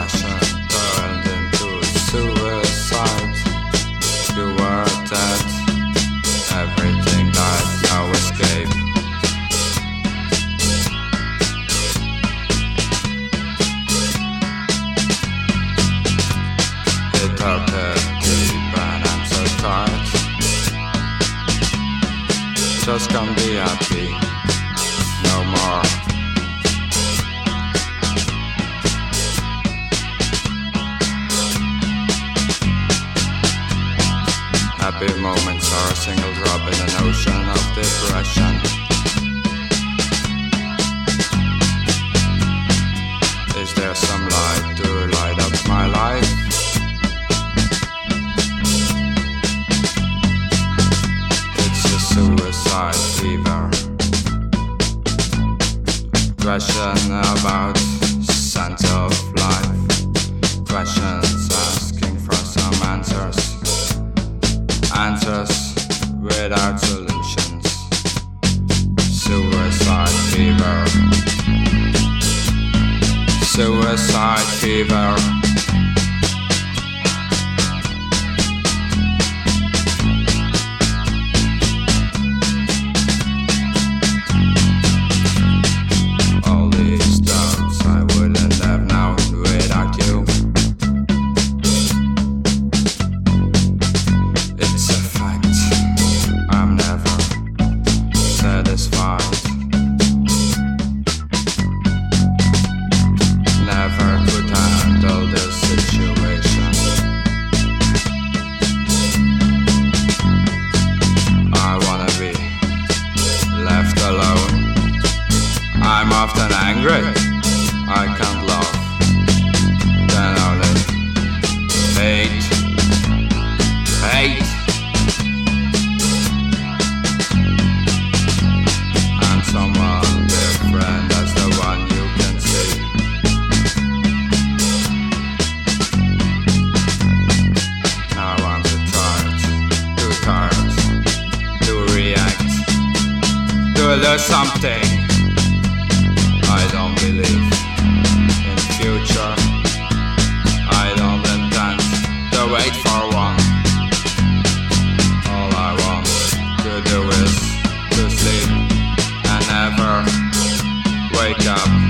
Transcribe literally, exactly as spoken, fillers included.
depression turned into suicide. You were dead, everything died, no escape. It hurted deep and I'm so tired. Just can't be happy no more. Happy moments are a single drop in an ocean of depression. Is there some light to light up my life? It's a suicide fever. Question about sense of life. Questions asking for some answers. Answers without solutions. Suicide fever. Suicide fever. All these doubts I wouldn't have known without you. It's a fact, I'm never satisfied. Never could handle this situation. I wanna be left alone. I'm often angry, I can't love. Then only hate, hate. And someone different as the one you can see. Now I'm too tired, too tired to react, to do something. I don't believe in future. I don't intend to wait for one. All I want to do is to sleep and never wake up.